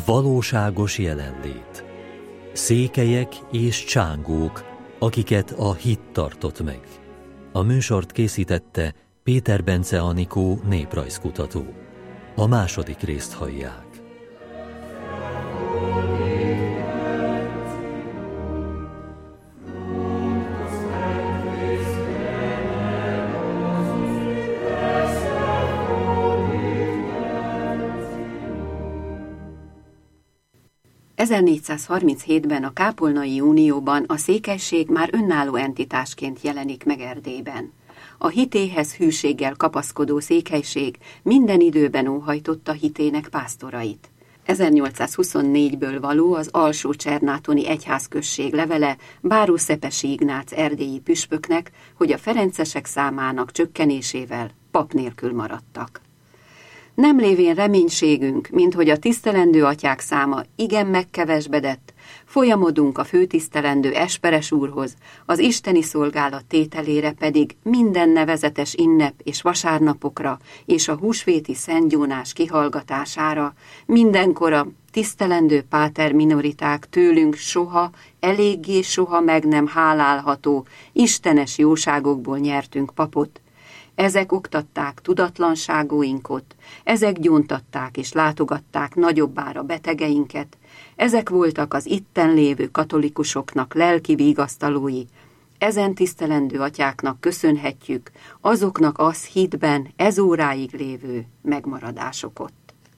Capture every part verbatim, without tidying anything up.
Valóságos jelenlét. Székelyek és csángók, akiket a hit tartott meg. A műsort készítette Péter Bence Anikó, néprajzkutató. A második részt hallják. ezernégyszázharminchétben a Kápolnai Unióban a székelység már önálló entitásként jelenik meg Erdélyben. A hitéhez hűséggel kapaszkodó székelység minden időben óhajtotta hitének pásztorait. ezernyolcszázhuszonnégyből való az Alsó-Csernátoni egyházközség levele Báró Szepesi Ignác erdélyi püspöknek, hogy a ferencesek számának csökkenésével pap nélkül maradtak. Nem lévén reménységünk, minthogy a tisztelendő atyák száma igen megkevesbedett, folyamodunk a főtisztelendő Esperes úrhoz, az isteni szolgálat tételére pedig minden nevezetes ünnep és vasárnapokra és a húsvéti szentgyónás kihallgatására, mindenkor a tisztelendő páter minoriták tőlünk soha, eléggé soha meg nem hálálható, istenes jóságokból nyertünk papot. Ezek oktatták tudatlanságóinkat, ezek gyóntatták és látogatták nagyobbára betegeinket, ezek voltak az itten lévő katolikusoknak lelki vigasztalói, ezen tisztelendő atyáknak köszönhetjük azoknak az hitben ez óráig lévő megmaradásokat.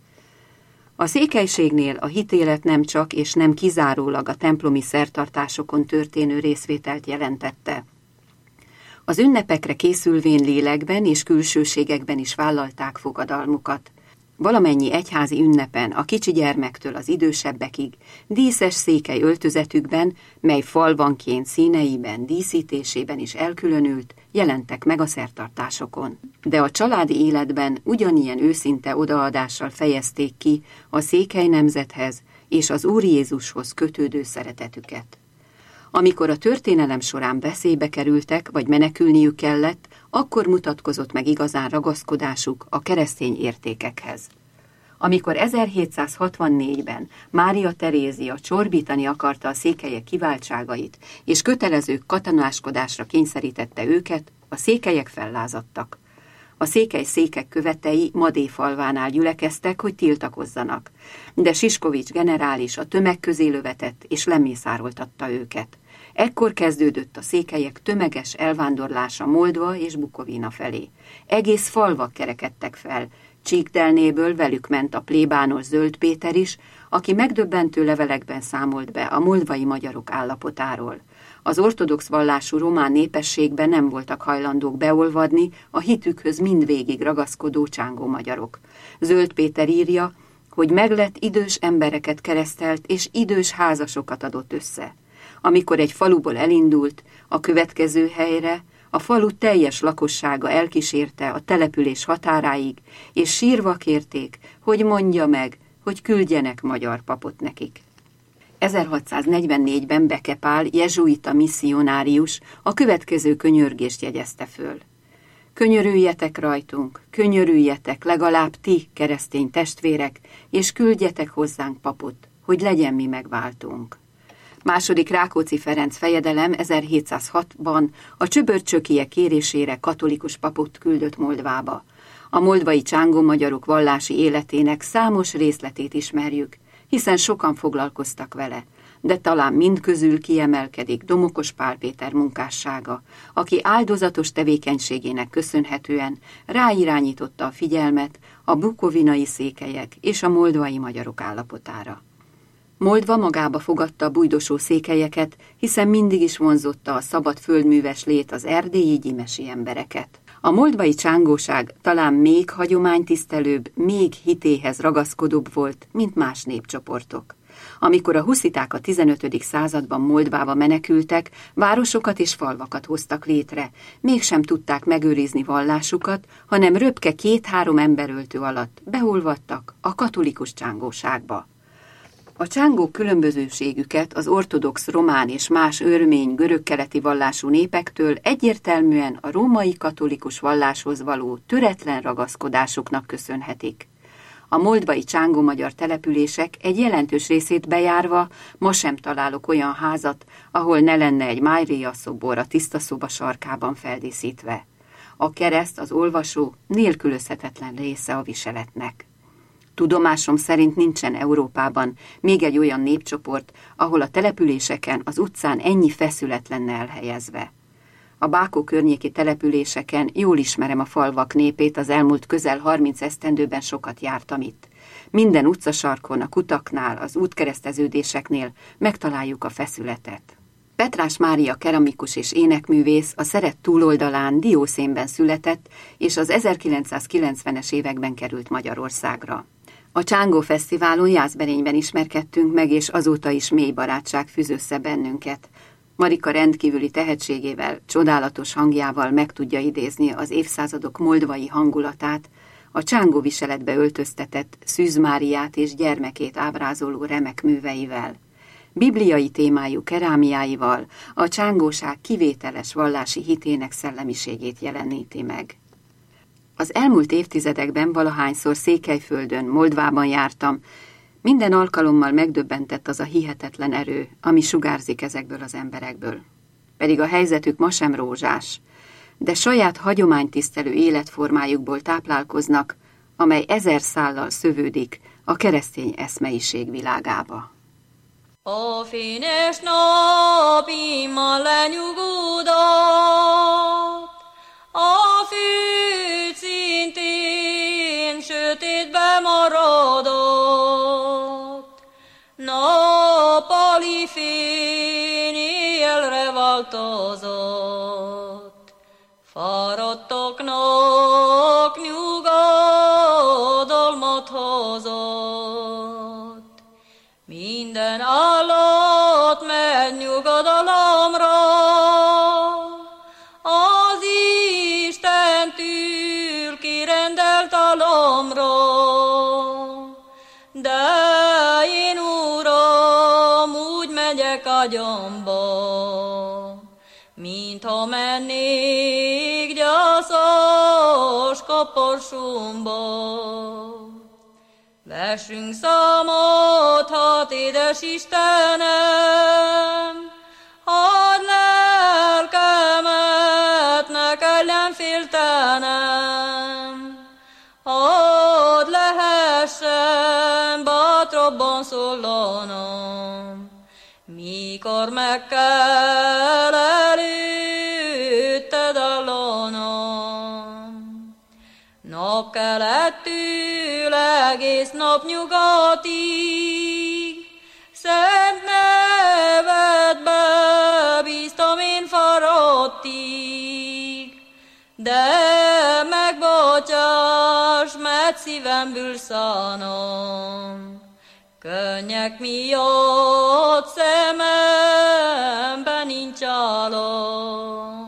A székelységnél a hitélet nem csak és nem kizárólag a templomi szertartásokon történő részvételt jelentette. Az ünnepekre készülvén lélekben és külsőségekben is vállalták fogadalmukat. Valamennyi egyházi ünnepen, a kicsi gyermektől az idősebbekig, díszes székely öltözetükben, mely falvanként színeiben, díszítésében is elkülönült, jelentek meg a szertartásokon. De a családi életben ugyanilyen őszinte odaadással fejezték ki a székely nemzethez és az Úr Jézushoz kötődő szeretetüket. Amikor a történelem során veszélybe kerültek, vagy menekülniük kellett, akkor mutatkozott meg igazán ragaszkodásuk a keresztény értékekhez. Amikor ezerhétszázhatvannégyben Mária Terézia csorbítani akarta a székelyek kiváltságait, és kötelező katonáskodásra kényszerítette őket, a székelyek fellázadtak. A székely székek követei Madéfalvánál gyülekeztek, hogy tiltakozzanak, de Siskovics generális a tömeg közé lövetett és lemészároltatta őket. Ekkor kezdődött a székelyek tömeges elvándorlása Moldva és Bukovina felé. Egész falvak kerekedtek fel, Csíkdelnéből velük ment a plébános Zöld Péter is, aki megdöbbentő levelekben számolt be a moldvai magyarok állapotáról. Az ortodox vallású román népességben nem voltak hajlandók beolvadni a hitükhöz mindvégig ragaszkodó csángó magyarok. Zöld Péter írja, hogy meglett idős embereket keresztelt és idős házasokat adott össze. Amikor egy faluból elindult, a következő helyre a falu teljes lakossága elkísérte a település határáig, és sírva kérték, hogy mondja meg, hogy küldjenek magyar papot nekik. ezerhatszáznegyvennégyben Beke Pál, jezsuita misszionárius a következő könyörgést jegyezte föl. Könyörüljetek rajtunk, könyörüljetek legalább ti, keresztény testvérek, és küldjetek hozzánk papot, hogy legyen mi megváltunk. Második Rákóczi Ferenc fejedelem ezerhétszázhatban a csöbörcsökiek kérésére katolikus papot küldött Moldvába. A moldvai csángó magyarok vallási életének számos részletét ismerjük, hiszen sokan foglalkoztak vele, de talán mindközül kiemelkedik Domokos Pál Péter munkássága, aki áldozatos tevékenységének köszönhetően ráirányította a figyelmet a bukovinai székelyek és a moldvai magyarok állapotára. Moldva magába fogadta a bújdosó székelyeket, hiszen mindig is vonzotta a szabad földműves lét az erdélyi gyimesi embereket. A moldvai csángóság talán még hagyománytisztelőbb, még hitéhez ragaszkodóbb volt, mint más népcsoportok. Amikor a husziták a tizenötödik században Moldvába menekültek, városokat és falvakat hoztak létre, mégsem tudták megőrizni vallásukat, hanem röpke két-három emberöltő alatt beolvadtak a katolikus csángóságba. A csángók különbözőségüket az ortodox román és más örmény görögkeleti vallású népektől egyértelműen a római katolikus valláshoz való töretlen ragaszkodásuknak köszönhetik. A moldvai csángó-magyar települések egy jelentős részét bejárva ma sem találok olyan házat, ahol ne lenne egy Mária szobor a tiszta szoba sarkában feldíszítve. A kereszt, az olvasó nélkülözhetetlen része a viseletnek. Tudomásom szerint nincsen Európában még egy olyan népcsoport, ahol a településeken, az utcán ennyi feszület lenne elhelyezve. A Bákó környéki településeken jól ismerem a falvak népét, az elmúlt közel harminc esztendőben sokat jártam itt. Minden utcasarkon, a kutaknál, az útkereszteződéseknél megtaláljuk a feszületet. Petrás Mária keramikus és énekművész a Szeret túloldalán Diószénben született, és az ezerkilencszázkilencvenes években került Magyarországra. A Csángó Fesztiválon Jászberényben ismerkedtünk meg, és azóta is mély barátság fűz össze bennünket. Marika rendkívüli tehetségével, csodálatos hangjával meg tudja idézni az évszázadok moldvai hangulatát, a csángó viseletbe öltöztetett Szűz Máriát és gyermekét ábrázoló remek műveivel. Bibliai témájú kerámiáival a csángóság kivételes vallási hitének szellemiségét jeleníti meg. Az elmúlt évtizedekben valahányszor Székelyföldön, Moldvában jártam, minden alkalommal megdöbbentett az a hihetetlen erő, ami sugárzik ezekből az emberekből. Pedig a helyzetük ma sem rózsás, de saját hagyománytisztelő életformájukból táplálkoznak, amely ezer szállal szövődik a keresztény eszmeiség világába. A fényes napimmal lenyugodott, a fűt szintén sötétbe maradott, nappali fény élre változott, fáradtaknak nyugodalmat hozott. Minden állat megy nyugodalomra, az Istentől kirendelt álomra. De én, Uram, úgy megyek agyamba, mintha mennék gyászos kaporsomba. Vessünk számot, hát édes Istenem, hadd lelkemet ne kelljen féltenem, hadd lehessen bátrabban szóllanom, mikor meg kell előtted állanom. Napkelettől egész nap nyugatig, szent nevedbe bíztam én fáradtig, de megbocsáss, mert szívemből szánom, könnyek miatt szememben nincs álom.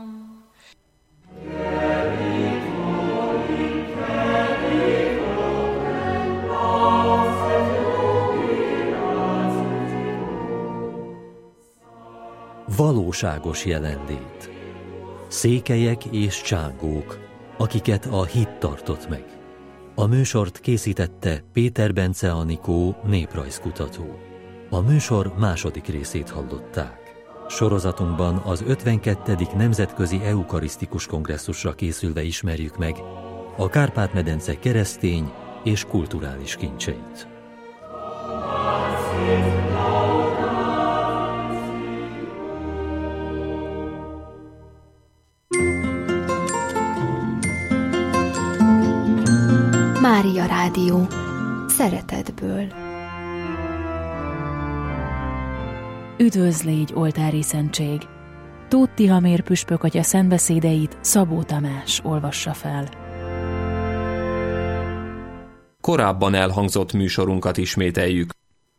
Valóságos jelenlét. Székelyek és csángók, akiket a hit tartott meg. A műsort készítette Péter Bence Anikó, néprajzkutató. A műsor második részét hallották. Sorozatunkban az ötvenkettedik Nemzetközi Eukarisztikus Kongresszusra készülve ismerjük meg a Kárpát-medence keresztény és kulturális kincseit. Mária Rádió. Szeretetből. Üdvözl légy, oltári szentség! Tóth Tihamér püspök atya szentbeszédeit Szabó Tamás olvassa fel. Korábban elhangzott műsorunkat ismételjük.